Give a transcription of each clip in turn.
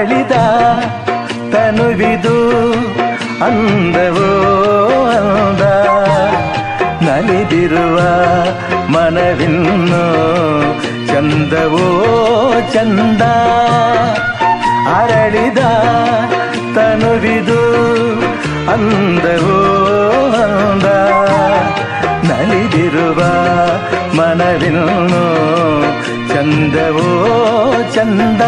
ಅರಳಿದ ತನುವಿದು ಅಂದವೋ ಅಂದ, ನಲಿದಿರುವ ಮನವಿನ್ನು ಚಂದವೋ ಚಂದ. ಅರಳಿದ ತನುವಿದು ಅಂದವೋ ಅಂದ, ನಲಿದಿರುವ ಮನವಿನ್ನು ಚಂದವೋ ಚಂದ.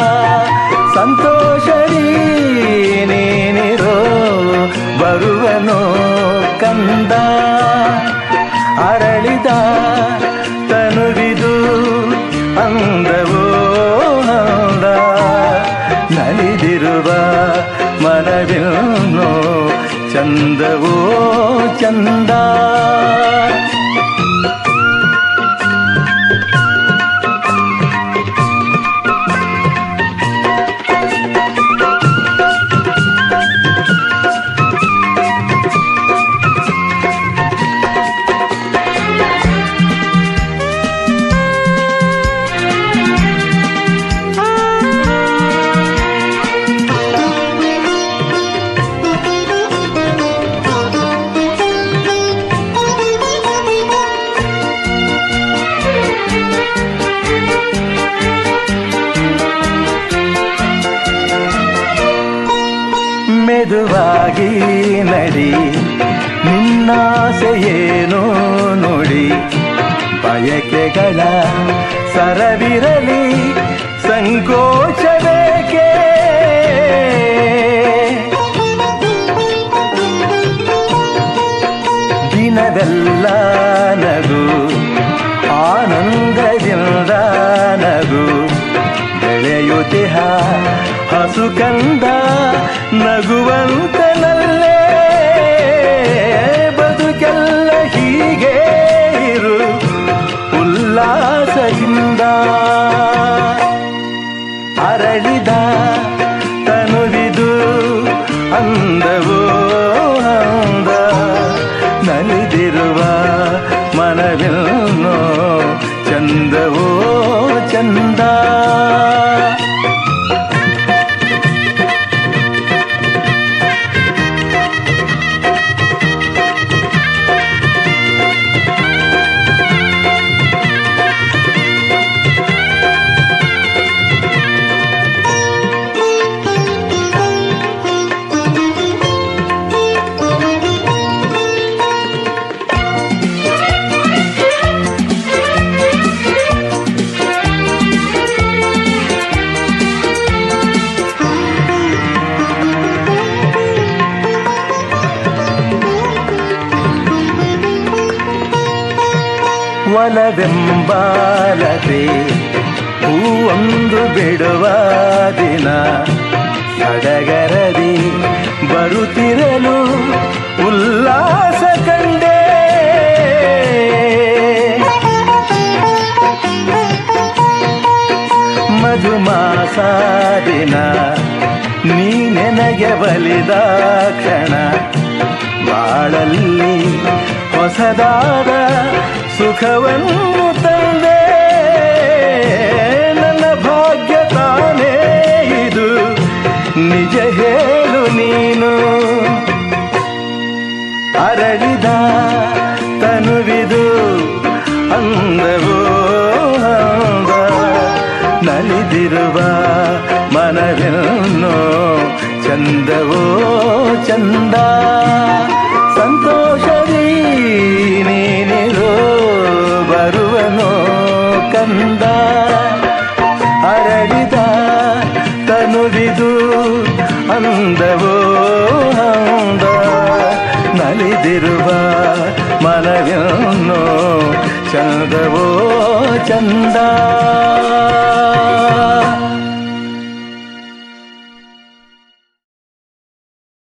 ಸಂತೋಷರಿ ನೀನಿರೋ ಬರುವನೋ ಕಂದ. ಅರಳಿದ ತನುವಿದು ಅಂದವೋ ಅಂದ, ನಲಿದಿರುವ ಮನವಿನ್ನು ಚಂದವೋ ಚಂದ. ಮೆದುವಾಗಿ ನಡಿ ನಿನ್ನಾಸೆಯೇನೋ ನುಡಿ, ಬಯಕೆಗಳ ಸರವಿರಲಿ ಸಂಕೋಚಬೇಕೆ. ದಿನವೆಲ್ಲ ನಗು ಆನಂದದಿಂದ ನಗು, ಬೆಳೆಯುತ್ತಿಹ ಹಸು ಕಂದ ನಗುವಂತನಲ್ಲೇ. ಬದುಕೆಲ್ಲ ಹೀಗೆ ಇರು ಉಲ್ಲಾಸದಿಂದ. ಅರಳಿದ ತನುವಿದು ಅಂದವೋ ಅಂದ, ನಲಿದಿರುವ ಮನವಿನ್ನು ಚಂದವೋ ಚಂದ. ಒಲವೆಂಬಾಲದೆ ಹೂವೊಂದು ಬಿಡುವ ದಿನ, ಸಡಗರದಿ ಬರುತ್ತಿರಲು ಉಲ್ಲಾಸ ಕಂಡೆ. ಮಧುಮಾಸ ದಿನ ನೀ ನೆನಗೆ ಬಲಿದ ಕ್ಷಣ, ಬಾಳಲ್ಲಿ ಹೊಸದಾದ ಸುಖವನ್ನು ತಂದೆ. ನನ್ನ ಭಾಗ್ಯ ತಾನೇ ಇದು ನಿಜ ಹೇಳು ನೀನು. ಅರಳಿದ ತನುವಿದು ಅಂದವೋ ಅಂದ, ನಲಿದಿರುವ ಮನವಿನ್ನು ಚಂದವೋ ಚಂದ. ಸಂತೋಷದಿ ನೀನಿರೋ ಬರುವನೋ ಕಂದ. ಅರಳಿದ ತನುವಿದು ಅಂದವೋ ಅಂದ, ನಲಿದಿರುವ ಮನವಿನ್ನು ಚಂದವೋ ಚಂದ.